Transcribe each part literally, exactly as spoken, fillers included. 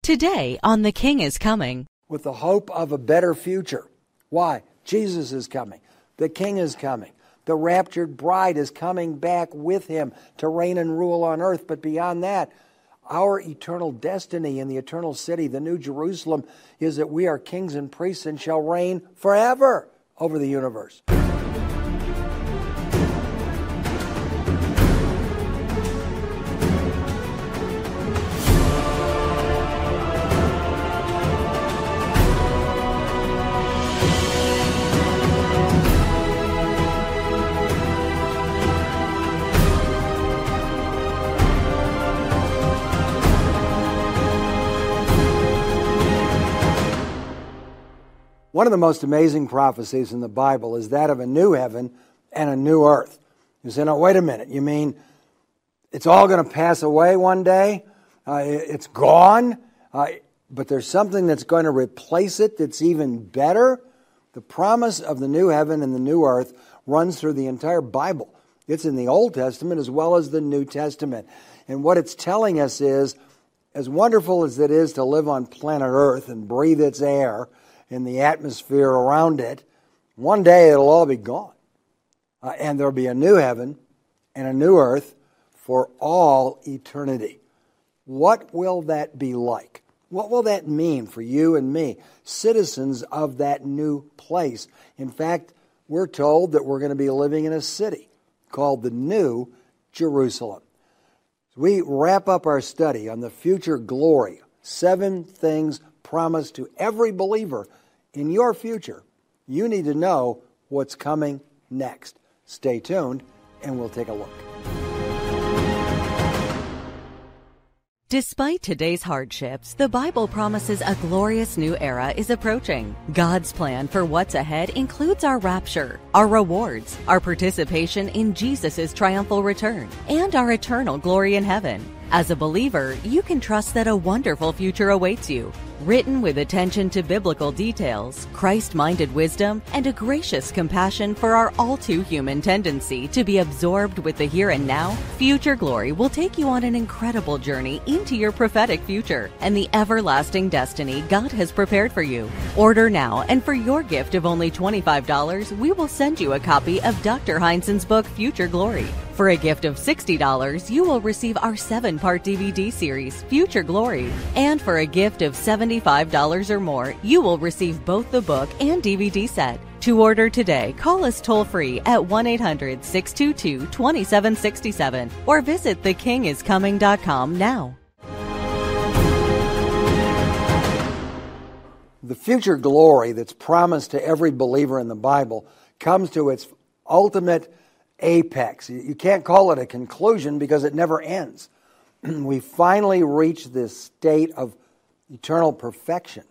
Today on The King is Coming. With the hope of a better future. Why? Jesus is coming. The King is coming. The raptured bride is coming back with him to reign and rule on earth. But beyond that, our eternal destiny in the eternal city, the New Jerusalem, is that we are kings and priests and shall reign forever over the universe. One of the most amazing prophecies in the Bible is that of a new heaven and a new earth. You say, no, wait a minute. You mean it's all going to pass away one day? Uh, it's gone? Uh, but there's something that's going to replace it that's even better? The promise of the new heaven and the new earth runs through the entire Bible. It's in the Old Testament as well as the New Testament. And what it's telling us is, as wonderful as it is to live on planet Earth and breathe its air, in the atmosphere around it, one day it'll all be gone. Uh, and there'll be a new heaven and a new earth for all eternity. What will that be like? What will that mean for you and me, citizens of that new place? In fact, we're told that we're going to be living in a city called the New Jerusalem. As we wrap up our study on the future glory, seven things promised to every believer in your future, you need to know what's coming next. Stay tuned, and we'll take a look. Despite today's hardships, the Bible promises a glorious new era is approaching. God's plan for what's ahead includes our rapture, our rewards, our participation in Jesus' triumphal return, and our eternal glory in heaven. As a believer, you can trust that a wonderful future awaits you. Written with attention to biblical details, Christ-minded wisdom, and a gracious compassion for our all-too-human tendency to be absorbed with the here and now, Future Glory will take you on an incredible journey into your prophetic future and the everlasting destiny God has prepared for you. Order now, and for your gift of only twenty-five dollars, we will send you a copy of Doctor Heinzen's book, Future Glory. For a gift of sixty dollars, you will receive our seven-part D V D series, Future Glory. And for a gift of seventy-five dollars or more, you will receive both the book and D V D set. To order today, call us toll-free at one eight hundred, six two two, two seven six seven or visit the king is coming dot com now. The future glory that's promised to every believer in the Bible comes to its ultimate apex. You can't call it a conclusion because it never ends. We finally reach this state of eternal perfection,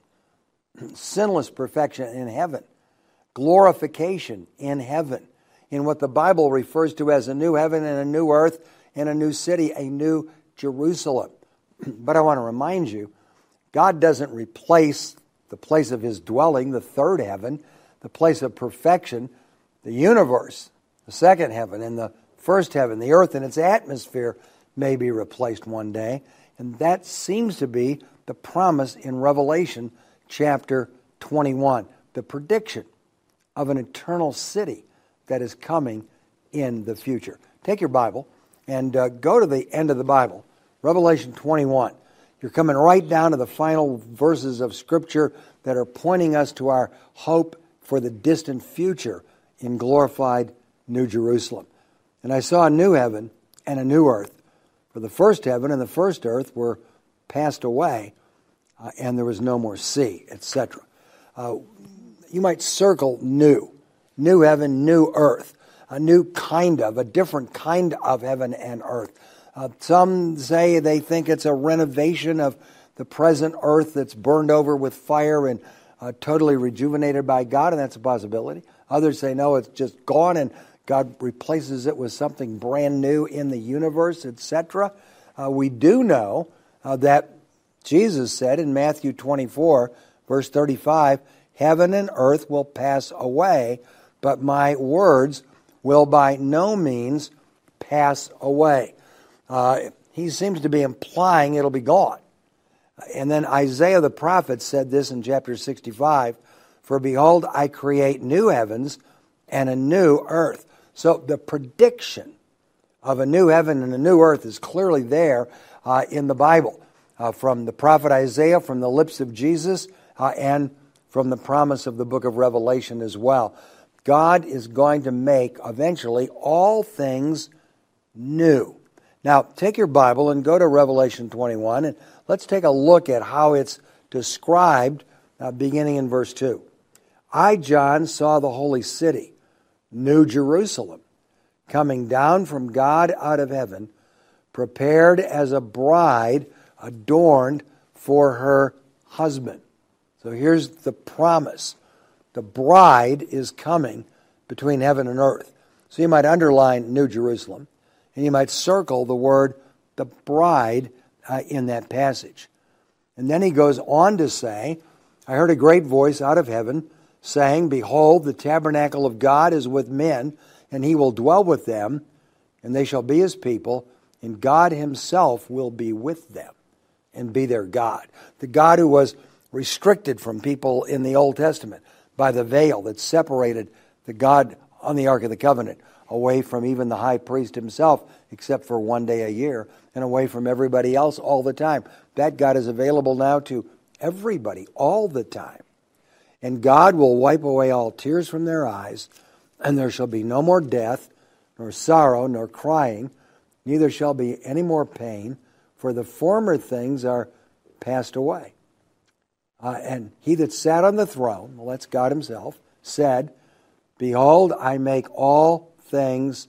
sinless perfection in heaven, glorification in heaven, in what the Bible refers to as a new heaven and a new earth and a new city, a new Jerusalem. But I want to remind you, God doesn't replace the place of his dwelling, the third heaven, the place of perfection, the universe, the second heaven, and the first heaven, the earth and its atmosphere may be replaced one day. And that seems to be the promise in Revelation chapter twenty-one, the prediction of an eternal city that is coming in the future. Take your Bible and uh, go to the end of the Bible, Revelation twenty-one. You're coming right down to the final verses of Scripture that are pointing us to our hope for the distant future in glorified New Jerusalem. And I saw a new heaven and a new earth. For the first heaven and the first earth were passed away, uh, and there was no more sea, et cetera. Uh, you might circle new. New heaven, new earth. A new kind of, a different kind of heaven and earth. Uh, some say they think it's a renovation of the present earth that's burned over with fire and uh, totally rejuvenated by God, and that's a possibility. Others say, no, it's just gone and God replaces it with something brand new in the universe, et cetera. Uh, we do know uh, that Jesus said in Matthew twenty-four, verse thirty-five, heaven and earth will pass away, but my words will by no means pass away. Uh, he seems to be implying it'll be gone. And then Isaiah the prophet said this in chapter sixty-five, "For behold, I create new heavens and a new earth." So the prediction of a new heaven and a new earth is clearly there uh, in the Bible, uh, from the prophet Isaiah, from the lips of Jesus, uh, and from the promise of the book of Revelation as well. God is going to make eventually all things new. Now, take your Bible and go to Revelation twenty-one, and let's take a look at how it's described uh, beginning in verse two. "I, John, saw the holy city, New Jerusalem, coming down from God out of heaven, prepared as a bride adorned for her husband." So here's the promise. The bride is coming between heaven and earth. So you might underline New Jerusalem, and you might circle the word the bride uh, in that passage. And then he goes on to say, "I heard a great voice out of heaven saying, Behold, the tabernacle of God is with men, and he will dwell with them, and they shall be his people, and God himself will be with them and be their God." The God who was restricted from people in the Old Testament by the veil that separated the God on the Ark of the Covenant away from even the high priest himself, except for one day a year, and away from everybody else all the time. That God is available now to everybody all the time. "And God will wipe away all tears from their eyes, and there shall be no more death, nor sorrow, nor crying, neither shall be any more pain, for the former things are passed away." Uh, and he that sat on the throne, well, that's God himself, said, "Behold, I make all things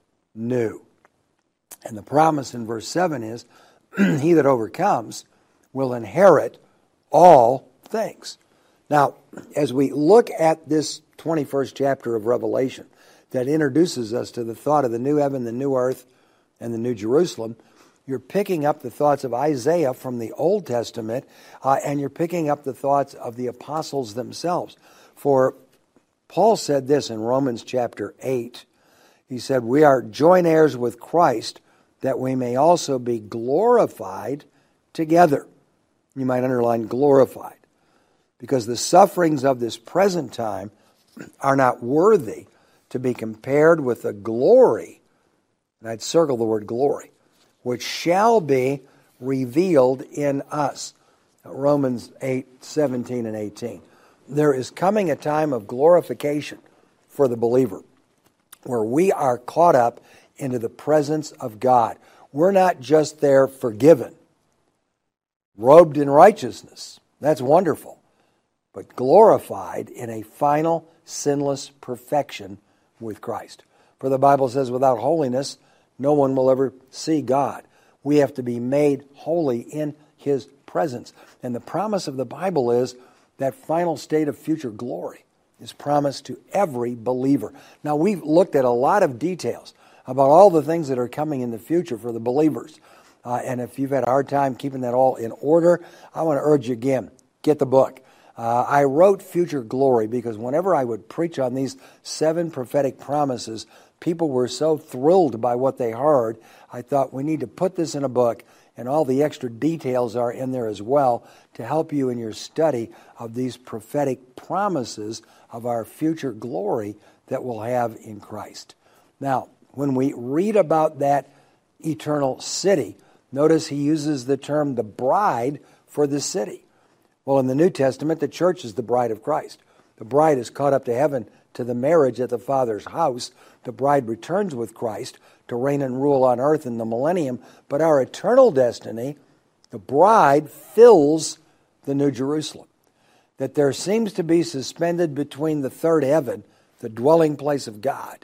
new." And the promise in verse seven is, he that overcomes will inherit all things. Now, as we look at this twenty-first chapter of Revelation that introduces us to the thought of the new heaven, the new earth, and the new Jerusalem, you're picking up the thoughts of Isaiah from the Old Testament, uh, and you're picking up the thoughts of the apostles themselves. For Paul said this in Romans chapter eight. He said, "We are joint heirs with Christ, that we may also be glorified together." You might underline glorified, because the sufferings of this present time are not worthy to be compared with the glory, and I'd circle the word glory, which shall be revealed in us. Romans eight, seventeen and eighteen. There is coming a time of glorification for the believer, where we are caught up into the presence of God. We're not just there forgiven, robed in righteousness. That's wonderful. But glorified in a final, sinless perfection with Christ. For the Bible says, without holiness, no one will ever see God. We have to be made holy in his presence. And the promise of the Bible is that final state of future glory is promised to every believer. Now, we've looked at a lot of details about all the things that are coming in the future for the believers. Uh, and if you've had a hard time keeping that all in order, I want to urge you again, get the book. Uh, I wrote Future Glory because whenever I would preach on these seven prophetic promises, people were so thrilled by what they heard. I thought we need to put this in a book, and all the extra details are in there as well to help you in your study of these prophetic promises of our future glory that we'll have in Christ. Now, when we read about that eternal city, notice he uses the term the bride for the city. Well, in the New Testament, the church is the bride of Christ. The bride is caught up to heaven to the marriage at the Father's house. The bride returns with Christ to reign and rule on earth in the millennium. But our eternal destiny, the bride fills the New Jerusalem. That there seems to be suspended between the third heaven, the dwelling place of God,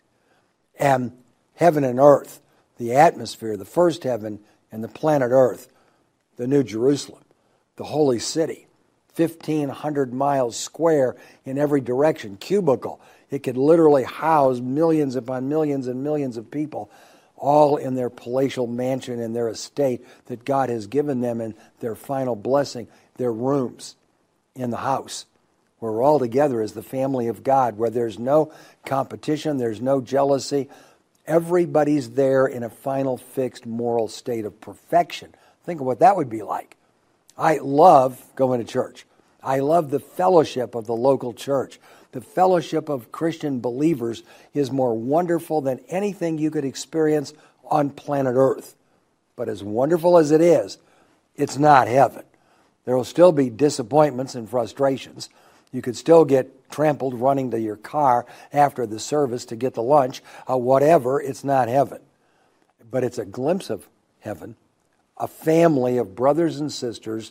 and heaven and earth, the atmosphere, the first heaven, and the planet earth, the New Jerusalem, the holy city, fifteen hundred miles square in every direction, cubicle. It could literally house millions upon millions and millions of people, all in their palatial mansion and their estate that God has given them in their final blessing, their rooms in the house, where we're all together as the family of God, where there's no competition, there's no jealousy. Everybody's there in a final fixed moral state of perfection. Think of what that would be like. I love going to church. I love the fellowship of the local church. The fellowship of Christian believers is more wonderful than anything you could experience on planet Earth. But as wonderful as it is, it's not heaven. There will still be disappointments and frustrations. You could still get trampled running to your car after the service to get the lunch. Uh, whatever, it's not heaven. But it's a glimpse of heaven, a family of brothers and sisters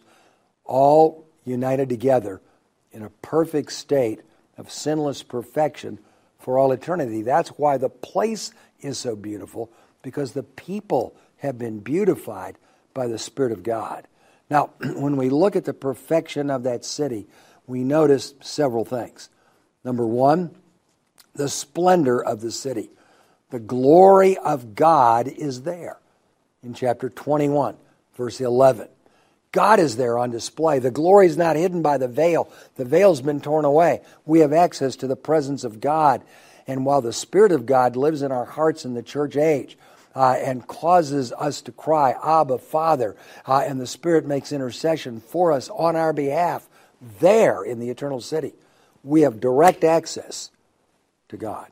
all united together in a perfect state of sinless perfection for all eternity. That's why the place is so beautiful, because the people have been beautified by the Spirit of God. Now, when we look at the perfection of that city, we notice several things. Number one, the splendor of the city. The glory of God is there. In chapter twenty-one, verse eleven. God is there on display. The glory is not hidden by the veil. The veil's been torn away. We have access to the presence of God. And while the Spirit of God lives in our hearts in the church age uh, and causes us to cry, Abba, Father, uh, and the Spirit makes intercession for us on our behalf, there in the eternal city, we have direct access to God.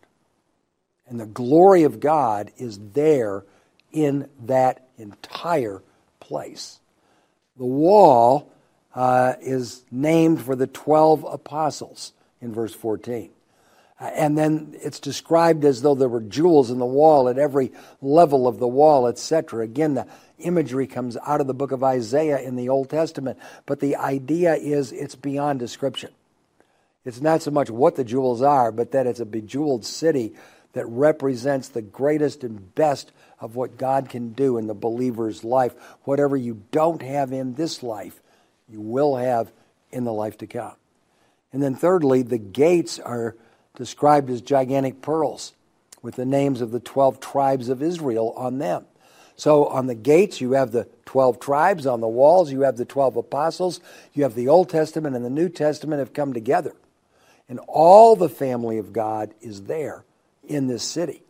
And the glory of God is there in that entire place. The wall uh, is named for the twelve apostles in verse fourteen. Uh, and then it's described as though there were jewels in the wall at every level of the wall, et cetera. Again, the imagery comes out of the book of Isaiah in the Old Testament. But the idea is it's beyond description. It's not so much what the jewels are, but that it's a bejeweled city that represents the greatest and best of what God can do in the believer's life. Whatever you don't have in this life, you will have in the life to come. And then thirdly, the gates are described as gigantic pearls with the names of the twelve tribes of Israel on them. So on the gates, you have the twelve tribes. On the walls, you have the twelve apostles. You have the Old Testament and the New Testament have come together. And all the family of God is there in this city,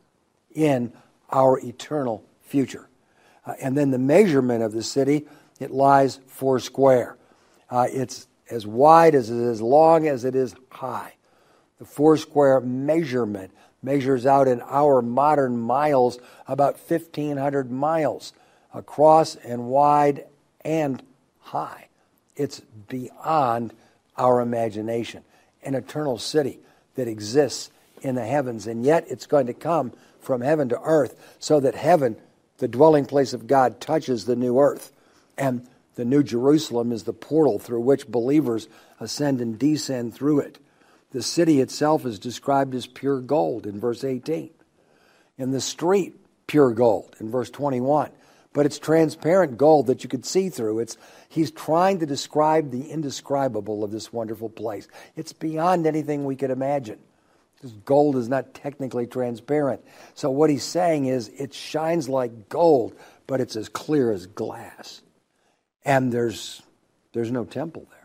in our eternal future. Uh, and then the measurement of the city, it lies four square. Uh, it's as wide as it is, as long as it is high. The four square measurement measures out in our modern miles about fifteen hundred miles across and wide and high. It's beyond our imagination. An eternal city that exists in the heavens, and yet it's going to come from heaven to earth so that heaven, the dwelling place of God, touches the new earth. And the New Jerusalem is the portal through which believers ascend and descend through it. The city itself is described as pure gold in verse eighteen. In the street, pure gold in verse twenty-one. But it's transparent gold that you could see through. It's He's trying to describe the indescribable of this wonderful place. It's beyond anything we could imagine. Because gold is not technically transparent. So what he's saying is it shines like gold, but it's as clear as glass. And there's there's no temple there.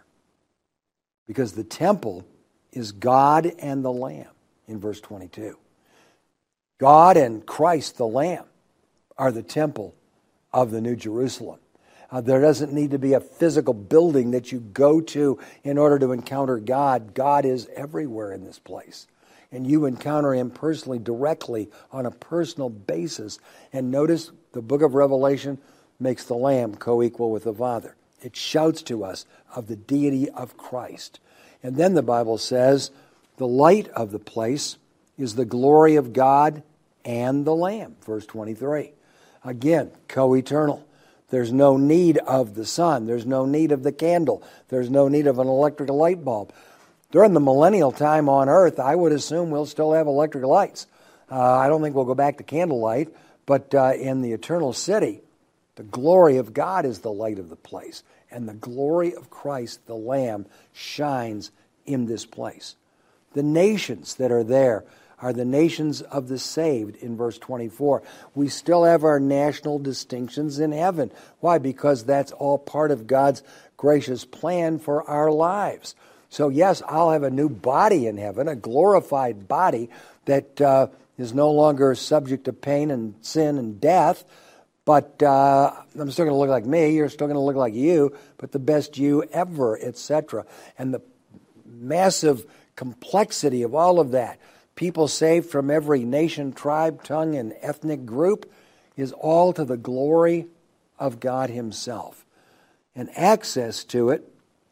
Because the temple is God and the Lamb in verse twenty-two. God and Christ the Lamb are the temple of the New Jerusalem. Uh, there doesn't need to be a physical building that you go to in order to encounter God. God is everywhere in this place. And you encounter Him personally, directly, on a personal basis. And notice the book of Revelation makes the Lamb co-equal with the Father. It shouts to us of the deity of Christ. And then the Bible says the light of the place is the glory of God and the Lamb, verse twenty-three. Again, co-eternal. There's no need of the sun. There's no need of the candle. There's no need of an electric light bulb. During the millennial time on earth, I would assume we'll still have electric lights. Uh, I don't think we'll go back to candlelight, but uh, in the eternal city, the glory of God is the light of the place, and the glory of Christ, the Lamb, shines in this place. The nations that are there are the nations of the saved in verse twenty-four. We still have our national distinctions in heaven. Why? Because that's all part of God's gracious plan for our lives. So yes, I'll have a new body in heaven, a glorified body that uh, is no longer subject to pain and sin and death, But uh, I'm still going to look like me. You're still going to look like you, but the best you ever, et cetera. And the massive complexity of all of that, people saved from every nation, tribe, tongue, and ethnic group, is all to the glory of God Himself. And access to it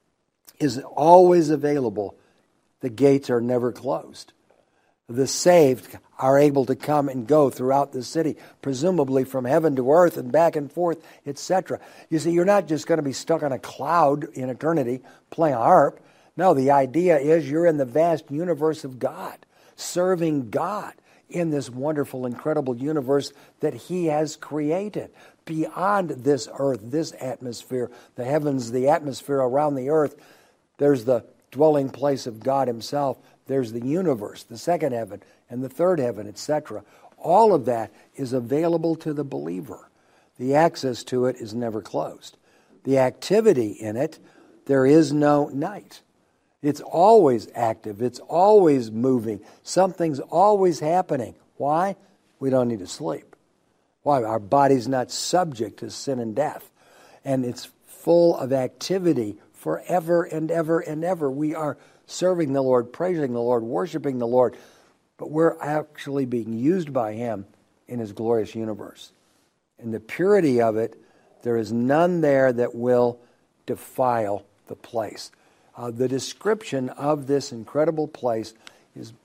is always available. The gates are never closed. The saved are able to come and go throughout the city, presumably from heaven to earth and back and forth, et cetera. You see, you're not just going to be stuck on a cloud in eternity playing a harp. No, the idea is you're in the vast universe of God, serving God in this wonderful, incredible universe that He has created. Beyond this earth, this atmosphere, the heavens, the atmosphere around the earth, there's the dwelling place of God Himself. There's the universe, the second heaven, and the third heaven, et cetera. All of that is available to the believer. The access to it is never closed. The activity in it, there is no night. It's always active. It's always moving. Something's always happening. Why? We don't need to sleep. Why? Our body's not subject to sin and death. And it's full of activity forever and ever and ever. We are serving the Lord, praising the Lord, worshiping the Lord, but we're actually being used by Him in His glorious universe. In the purity of it, there is none there that will defile the place. Uh, the description of this incredible place is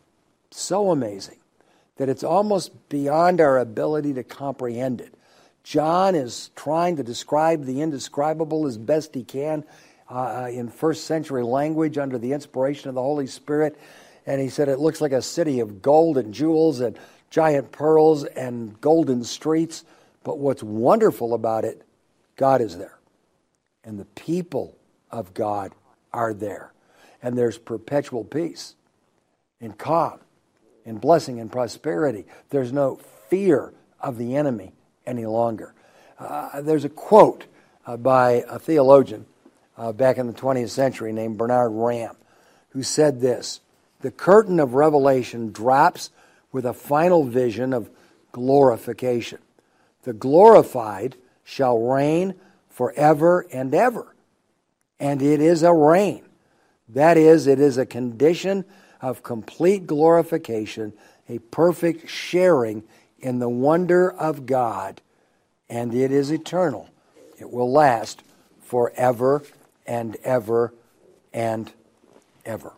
so amazing that it's almost beyond our ability to comprehend it. John is trying to describe the indescribable as best he can uh, in first century language under the inspiration of the Holy Spirit. And he said it looks like a city of gold and jewels and giant pearls and golden streets. But what's wonderful about it, God is there. And the people of God are there. And there's perpetual peace and calm and blessing and prosperity. There's no fear of the enemy any longer. Uh, there's a quote uh, by a theologian uh, back in the twentieth century named Bernard Ramm, who said this: "The curtain of Revelation drops with a final vision of glorification. The glorified shall reign forever and ever. And it is a reign. That is, it is a condition of complete glorification, a perfect sharing in the wonder of God, and it is eternal. It will last forever and ever and ever."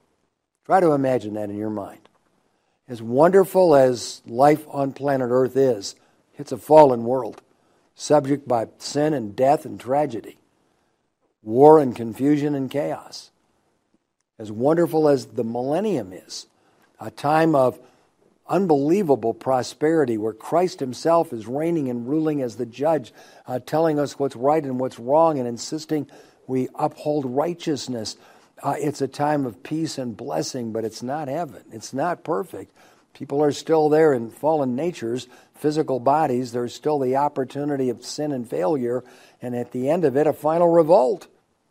Try to imagine that in your mind. As wonderful as life on planet Earth is, it's a fallen world, subject by sin and death and tragedy, war and confusion and chaos. As wonderful as the millennium is, a time of unbelievable prosperity where Christ Himself is reigning and ruling as the judge, uh, telling us what's right and what's wrong and insisting we uphold righteousness. Uh, it's a time of peace and blessing, but it's not heaven. It's not perfect. People are still there in fallen natures, physical bodies. There's still the opportunity of sin and failure, and at the end of it, a final revolt.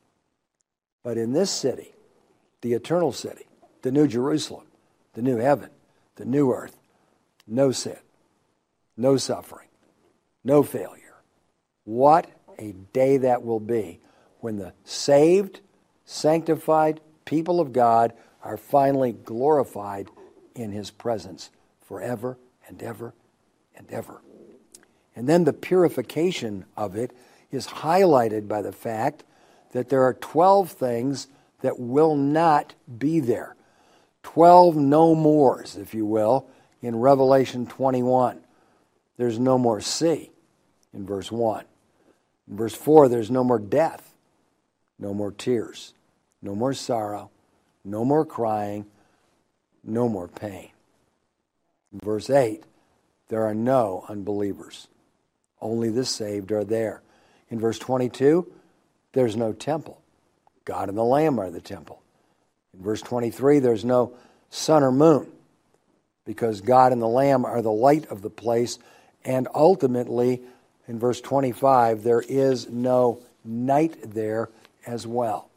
But in this city, the eternal city, the New Jerusalem, the new heaven, the new earth, no sin, no suffering, no failure. What a day that will be when the saved, sanctified people of God are finally glorified in His presence forever and ever and ever. And then the purification of it is highlighted by the fact that there are twelve things that will not be there. Twelve no mores, if you will, in Revelation twenty-one. There's no more sea in verse one. In verse four, there's no more death, no more tears, no more sorrow, no more crying, no more pain. In verse eight, there are no unbelievers. Only the saved are there. In verse twenty-two, there's no temple. God and the Lamb are the temple. In verse twenty-three, there's no sun or moon, because God and the Lamb are the light of the place. And ultimately, in verse twenty-five, there is no night there as well.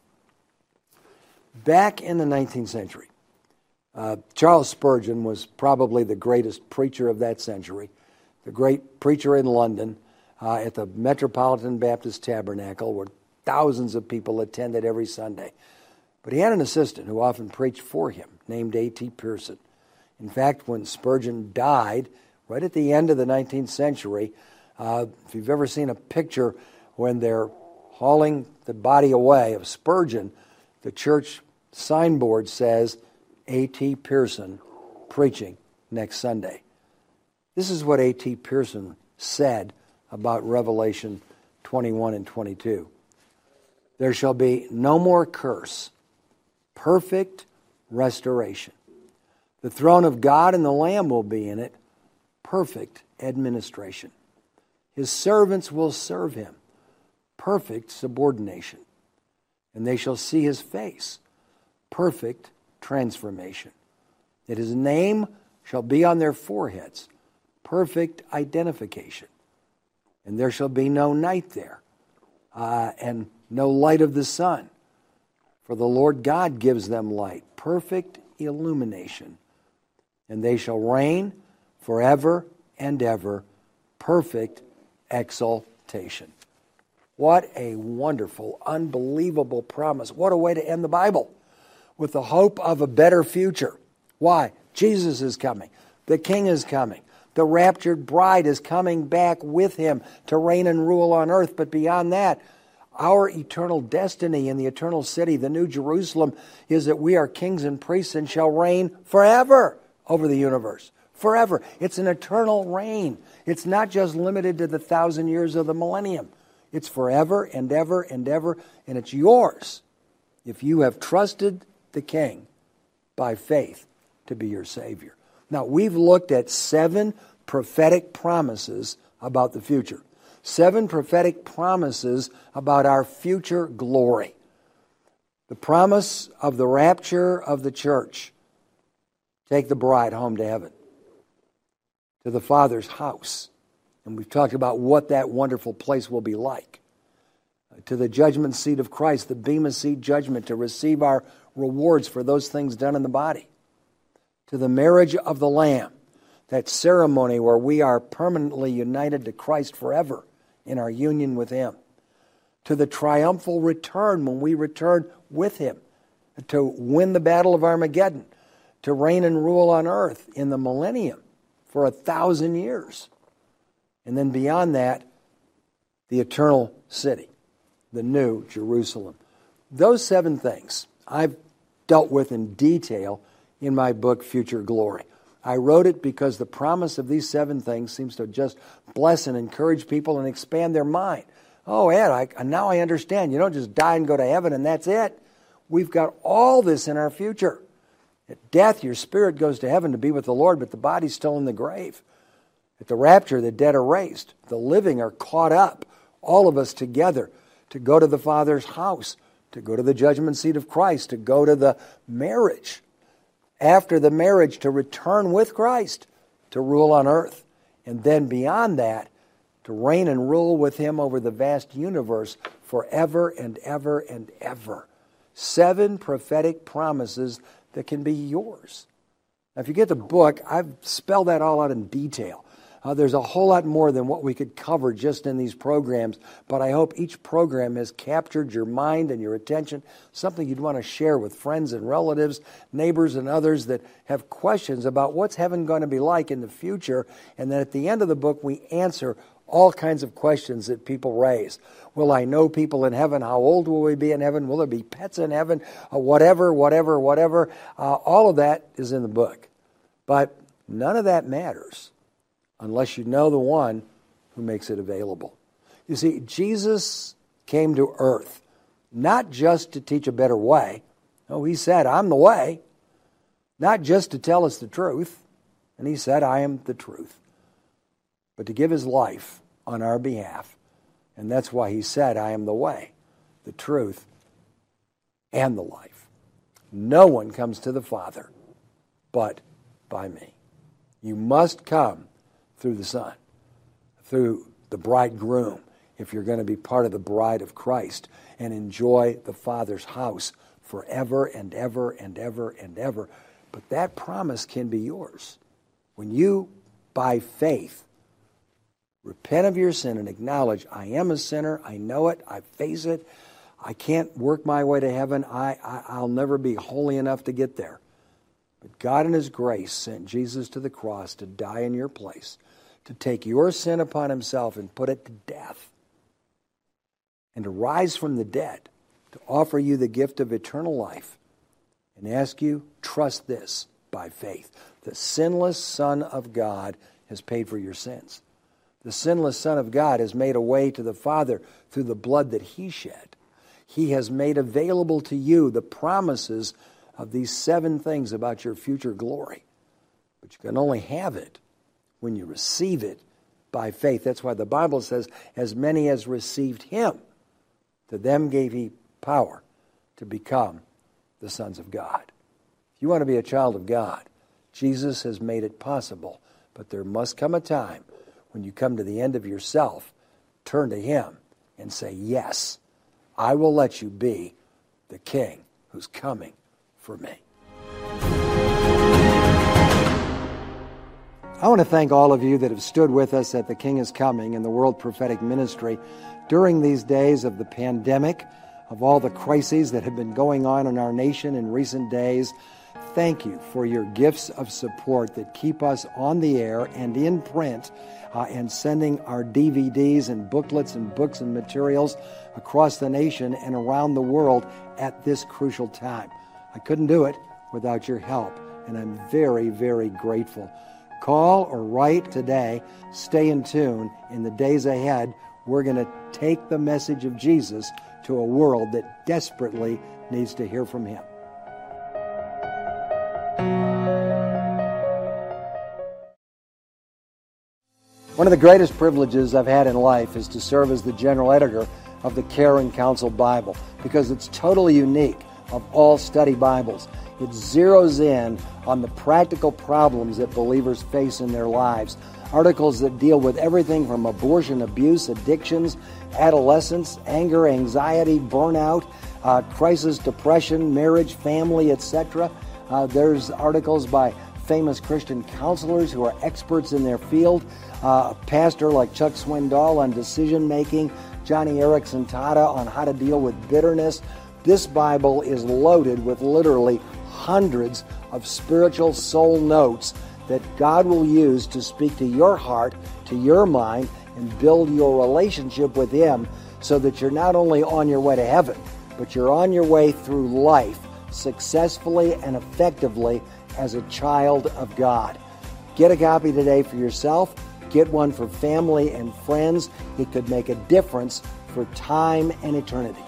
Back in the nineteenth century, uh, Charles Spurgeon was probably the greatest preacher of that century, the great preacher in London. uh, at the Metropolitan Baptist Tabernacle, where thousands of people attended every Sunday. But he had an assistant who often preached for him, named A T Pierson. In fact, when Spurgeon died, right at the end of the nineteenth century, uh, if you've ever seen a picture when they're hauling the body away of Spurgeon, the church signboard says, A T Pierson preaching next Sunday. This is what A T Pierson said about Revelation twenty-one and twenty-two. There shall be no more curse, perfect restoration. The throne of God and the Lamb will be in it, perfect administration. His servants will serve him, perfect subordination. And they shall see his face, perfect transformation. That his name shall be on their foreheads, perfect identification. And there shall be no night there, uh, and no light of the sun. For the Lord God gives them light, perfect illumination. And they shall reign forever and ever, perfect exaltation. What a wonderful, unbelievable promise. What a way to end the Bible, with the hope of a better future. Why? Jesus is coming. The King is coming. The raptured bride is coming back with him to reign and rule on earth. But beyond that, our eternal destiny in the eternal city, the New Jerusalem, is that we are kings and priests and shall reign forever over the universe. Forever. It's an eternal reign. It's not just limited to the thousand years of the millennium. It's forever and ever and ever, and it's yours if you have trusted the King by faith to be your Savior. Now, we've looked at seven prophetic promises about the future. Seven prophetic promises about our future glory. The promise of the rapture of the church. Take the bride home to heaven, to the Father's house. And we've talked about what that wonderful place will be like. To the judgment seat of Christ, the Bema Seat judgment, to receive our rewards for those things done in the body. To the marriage of the Lamb, that ceremony where we are permanently united to Christ forever in our union with him. To the triumphal return when we return with him, to win the battle of Armageddon, to reign and rule on earth in the millennium for a thousand years. And then beyond that, the eternal city, the New Jerusalem. Those seven things I've dealt with in detail in my book, Future Glory. I wrote it because the promise of these seven things seems to just bless and encourage people and expand their mind. Oh, Ed, I, now I understand. You don't just die and go to heaven and that's it. We've got all this in our future. At death, your spirit goes to heaven to be with the Lord, but the body's still in the grave. At the rapture, the dead are raised. The living are caught up, all of us together, to go to the Father's house, to go to the judgment seat of Christ, to go to the marriage. After the marriage, to return with Christ, to rule on earth. And then beyond that, to reign and rule with him over the vast universe forever and ever and ever. Seven prophetic promises that can be yours. Now, if you get the book, I've spelled that all out in detail. Uh, there's a whole lot more than what we could cover just in these programs, but I hope each program has captured your mind and your attention, something you'd want to share with friends and relatives, neighbors and others that have questions about what's heaven going to be like in the future, and then at the end of the book we answer all kinds of questions that people raise. Will I know people in heaven? How old will we be in heaven? Will there be pets in heaven? Uh, whatever, whatever, whatever. Uh, all of that is in the book. But none of that matters unless you know the one who makes it available. You see, Jesus came to earth not just to teach a better way. No, he said, I'm the way. Not just to tell us the truth. And he said, I am the truth. But to give his life on our behalf. And that's why he said, I am the way, the truth, and the life. No one comes to the Father but by me. You must come through the Son, through the bridegroom, if you're going to be part of the bride of Christ and enjoy the Father's house forever and ever and ever and ever. But that promise can be yours when you, by faith, Repent of your sin and acknowledge, I am a sinner, I know it, I face it, I can't work my way to heaven, I, I, I'll never be holy enough to get there. But God in His grace sent Jesus to the cross to die in your place, to take your sin upon Himself and put it to death, and to rise from the dead, to offer you the gift of eternal life, and ask you, trust this by faith. The sinless Son of God has paid for your sins. The sinless Son of God has made a way to the Father through the blood that He shed. He has made available to you the promises of these seven things about your future glory. But you can only have it when you receive it by faith. That's why the Bible says, as many as received Him, to them gave He power to become the sons of God. If you want to be a child of God, Jesus has made it possible. But there must come a time when you come to the end of yourself, turn to Him and say, yes, I will let you be the King who's coming for me. I want to thank all of you that have stood with us at The King is Coming and the World Prophetic Ministry during these days of the pandemic, of all the crises that have been going on in our nation in recent days. Thank you for your gifts of support that keep us on the air and in print uh, and sending our D V Ds and booklets and books and materials across the nation and around the world at this crucial time. I couldn't do it without your help, and I'm very, very grateful. Call or write today. Stay in tune. In the days ahead, we're going to take the message of Jesus to a world that desperately needs to hear from Him. One of the greatest privileges I've had in life is to serve as the general editor of the Care and Counsel Bible, because it's totally unique of all study Bibles. It zeroes in on the practical problems that believers face in their lives. Articles that deal with everything from abortion, abuse, addictions, adolescence, anger, anxiety, burnout, uh, crisis, depression, marriage, family, et cetera. Uh, there's articles by famous Christian counselors who are experts in their field. Uh, a pastor like Chuck Swindoll on decision making, Johnny Erickson Tada on how to deal with bitterness. This Bible is loaded with literally hundreds of spiritual soul notes that God will use to speak to your heart, to your mind, and build your relationship with Him so that you're not only on your way to heaven, but you're on your way through life successfully and effectively as a child of God. Get a copy today for yourself. Get one for family and friends. It could make a difference for time and eternity.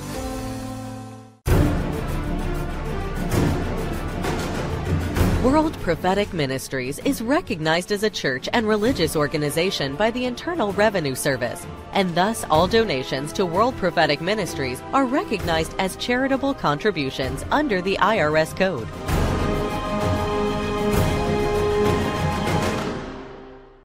World Prophetic Ministries is recognized as a church and religious organization by the Internal Revenue Service, and thus all donations to World Prophetic Ministries are recognized as charitable contributions under the I R S code.